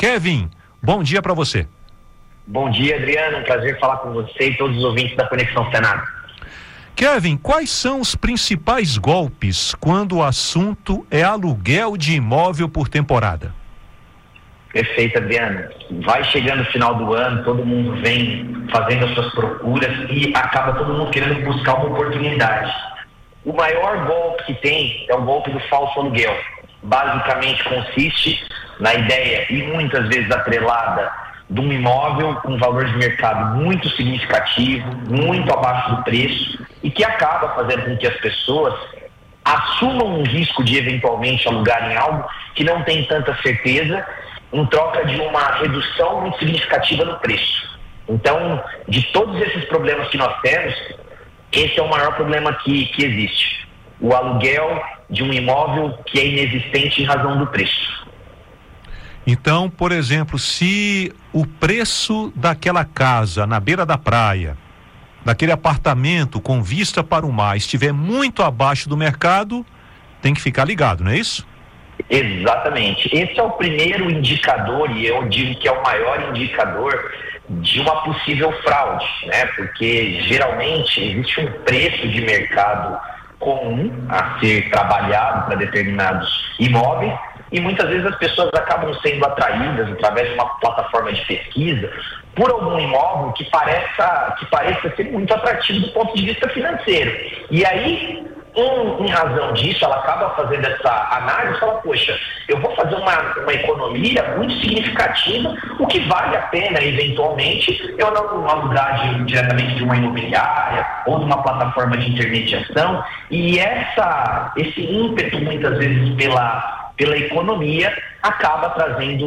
Kevin, bom dia para você. Bom dia, Adriano. Um prazer falar com você e todos os ouvintes da Conexão Senado. Kevin, quais são os principais golpes quando o assunto é aluguel de imóvel por temporada? Perfeito, Adriano. Vai chegando o final do ano, todo mundo vem fazendo as suas procuras e acaba todo mundo querendo buscar uma oportunidade. O maior golpe que tem é o golpe do falso aluguel. Basicamente consiste na ideia, e muitas vezes atrelada, de um imóvel com valor de mercado muito significativo, muito abaixo do preço, e que acaba fazendo com que as pessoas assumam um risco de eventualmente alugarem algo que não tem tanta certeza, em troca de uma redução muito significativa no preço. Então, de todos esses problemas que nós temos, esse é o maior problema que existe. O aluguel de um imóvel que é inexistente em razão do preço. Então, por exemplo, se o preço daquela casa na beira da praia, daquele apartamento com vista para o mar, estiver muito abaixo do mercado, tem que ficar ligado, não é isso? Exatamente. Esse é o primeiro indicador, e eu digo que é o maior indicador de uma possível fraude, né? Porque geralmente existe um preço de mercado comum a ser trabalhado para determinados imóveis, e muitas vezes as pessoas acabam sendo atraídas através de uma plataforma de pesquisa por algum imóvel que pareça ser muito atrativo do ponto de vista financeiro. E aí, em razão disso, ela acaba fazendo essa análise e fala, poxa, eu vou fazer uma economia muito significativa, o que vale a pena, eventualmente, eu não alugar diretamente de uma imobiliária ou de uma plataforma de intermediação. E esse ímpeto, muitas vezes, pela economia, acaba trazendo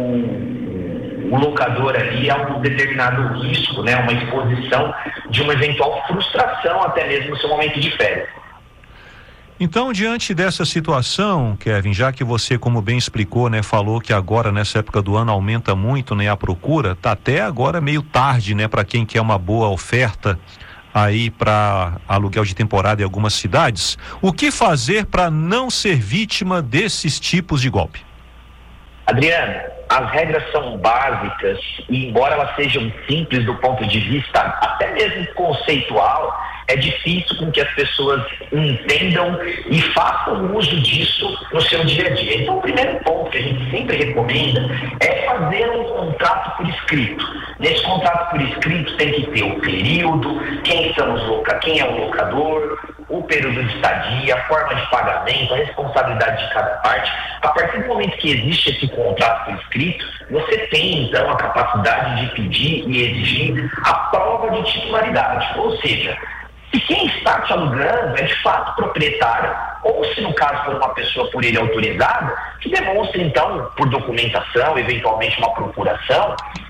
o locador ali a um determinado risco, né? Uma exposição de uma eventual frustração até mesmo no seu momento de férias. Então, diante dessa situação, Kevin, já que você, como bem explicou, né, falou que agora nessa época do ano aumenta muito, né, a procura, tá até agora meio tarde, né, para quem quer uma boa oferta aí para aluguel de temporada em algumas cidades. O que fazer para não ser vítima desses tipos de golpe? Adriano, as regras são básicas e, embora elas sejam simples do ponto de vista até mesmo conceitual, é difícil com que as pessoas entendam e façam uso disso no seu dia a dia. Então, o primeiro ponto que a gente sempre recomenda é fazer um contrato por escrito. Nesse contrato por escrito tem que ter o período, quem é o locador, o período de estadia, a forma de pagamento, a responsabilidade de cada parte. A partir do momento que existe esse contrato por escrito, você tem, então, a capacidade de pedir e exigir a prova de titularidade. Ou seja, se quem está te alugando é de fato proprietário, ou se no caso for uma pessoa por ele autorizada, que demonstre, então, por documentação, eventualmente uma procuração,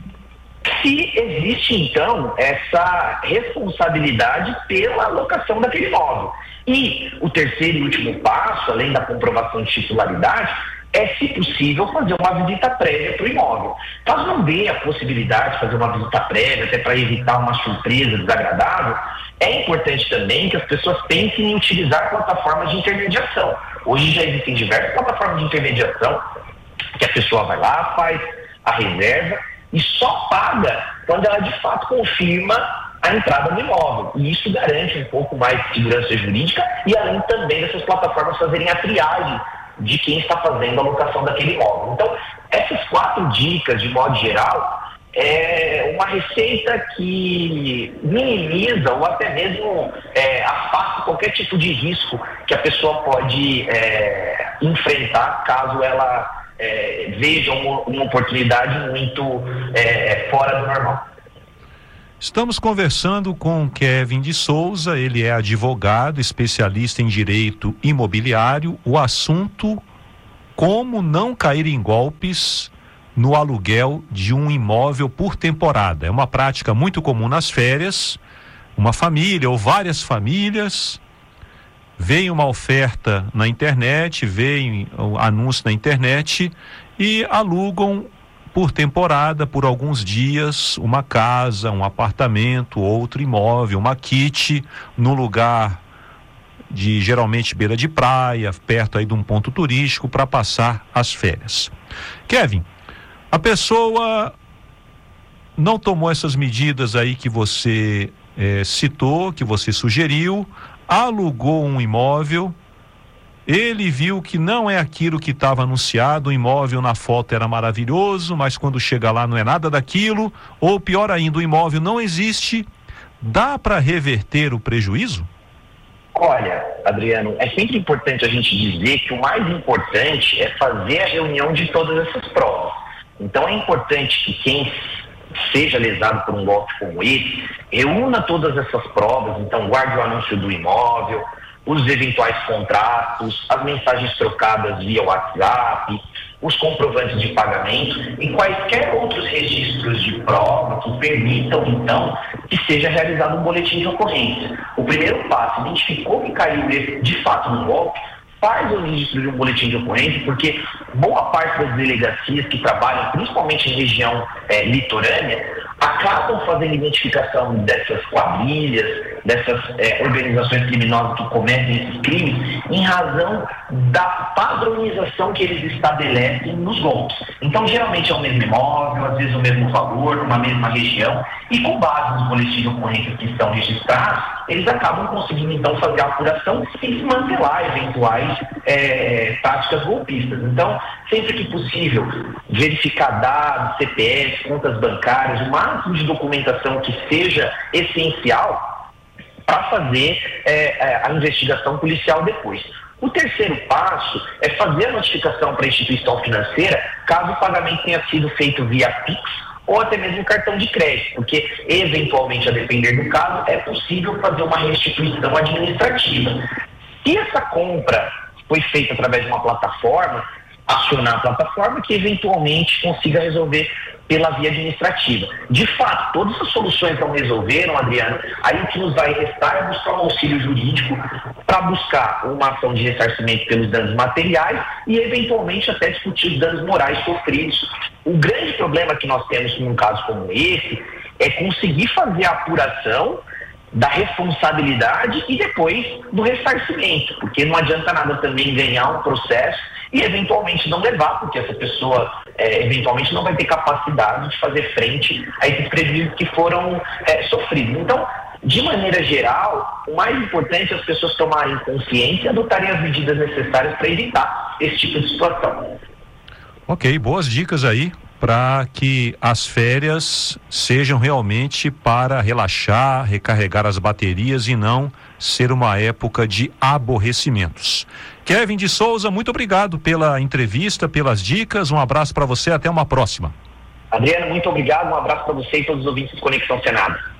se existe, então, essa responsabilidade pela locação daquele imóvel. E o terceiro e último passo, além da comprovação de titularidade, é, se possível, fazer uma visita prévia para o imóvel. Caso não dê a possibilidade de fazer uma visita prévia, até para evitar uma surpresa desagradável, é importante também que as pessoas pensem em utilizar plataformas de intermediação. Hoje já existem diversas plataformas de intermediação que a pessoa vai lá, faz a reserva e só paga quando ela de fato confirma a entrada no imóvel. E isso garante um pouco mais de segurança jurídica e além também dessas plataformas fazerem a triagem de quem está fazendo a locação daquele imóvel. Então, essas 4 dicas, de modo geral, é uma receita que minimiza ou até mesmo afasta qualquer tipo de risco que a pessoa pode enfrentar caso ela veja uma oportunidade muito fora do normal. Estamos conversando com Kevin de Souza, ele é advogado, especialista em direito imobiliário. O assunto: como não cair em golpes no aluguel de um imóvel por temporada. É uma prática muito comum nas férias. Uma família ou várias famílias veem uma oferta na internet, veem o anúncio na internet e alugam por temporada, por alguns dias, uma casa, um apartamento, outro imóvel, uma quite, no lugar de geralmente beira de praia, perto aí de um ponto turístico, para passar as férias. Kevin, A pessoa não tomou essas medidas aí que você citou, que você sugeriu, alugou um imóvel, ele viu que não é aquilo que estava anunciado, o imóvel na foto era maravilhoso, mas quando chega lá não é nada daquilo, ou pior ainda, o imóvel não existe. Dá para reverter o prejuízo? Olha, Adriano, é sempre importante a gente dizer que o mais importante é fazer a reunião de todas essas provas. Então é importante que quem seja lesado por um golpe como esse, reúna todas essas provas, então guarde o anúncio do imóvel, os eventuais contratos, as mensagens trocadas via WhatsApp, os comprovantes de pagamento e quaisquer outros registros de prova que permitam, então, que seja realizado um boletim de ocorrência. O primeiro passo, identificou que caiu de fato no golpe, faz o registro de um boletim de ocorrência, porque boa parte das delegacias que trabalham, principalmente em região litorânea, acabam fazendo identificação dessas quadrilhas, dessas organizações criminosas que cometem esses crimes, em razão da padronização que eles estabelecem nos golpes. Então, geralmente é o mesmo imóvel, às vezes o mesmo valor, uma mesma região, e com base nos boletins de ocorrência que estão registrados, eles acabam conseguindo, então, fazer a apuração e desmantelar eventuais práticas golpistas. Então, sempre que possível, verificar dados, CPF, contas bancárias, o máximo de documentação que seja essencial para fazer a investigação policial depois. O terceiro passo é fazer a notificação para a instituição financeira caso o pagamento tenha sido feito via Pix ou até mesmo cartão de crédito, porque eventualmente, a depender do caso, é possível fazer uma restituição administrativa. Se essa compra foi feita através de uma plataforma, acionar a plataforma que eventualmente consiga resolver pela via administrativa. De fato, todas as soluções não resolveram, Adriano, aí o que nos vai restar é buscar um auxílio jurídico para buscar uma ação de ressarcimento pelos danos materiais e eventualmente até discutir os danos morais sofridos. O grande problema que nós temos num caso como esse é conseguir fazer a apuração da responsabilidade e depois do ressarcimento, porque não adianta nada também ganhar um processo e eventualmente não levar, porque essa pessoa eventualmente não vai ter capacidade de fazer frente a esses prejuízos que foram sofridos. Então, de maneira geral, o mais importante é as pessoas tomarem consciência e adotarem as medidas necessárias para evitar esse tipo de situação. Ok, boas dicas aí para que as férias sejam realmente para relaxar, recarregar as baterias e não ser uma época de aborrecimentos. Kevin de Souza, muito obrigado pela entrevista, pelas dicas, um abraço para você, até uma próxima. Adriano, muito obrigado, um abraço para você e todos os ouvintes do Conexão Senado.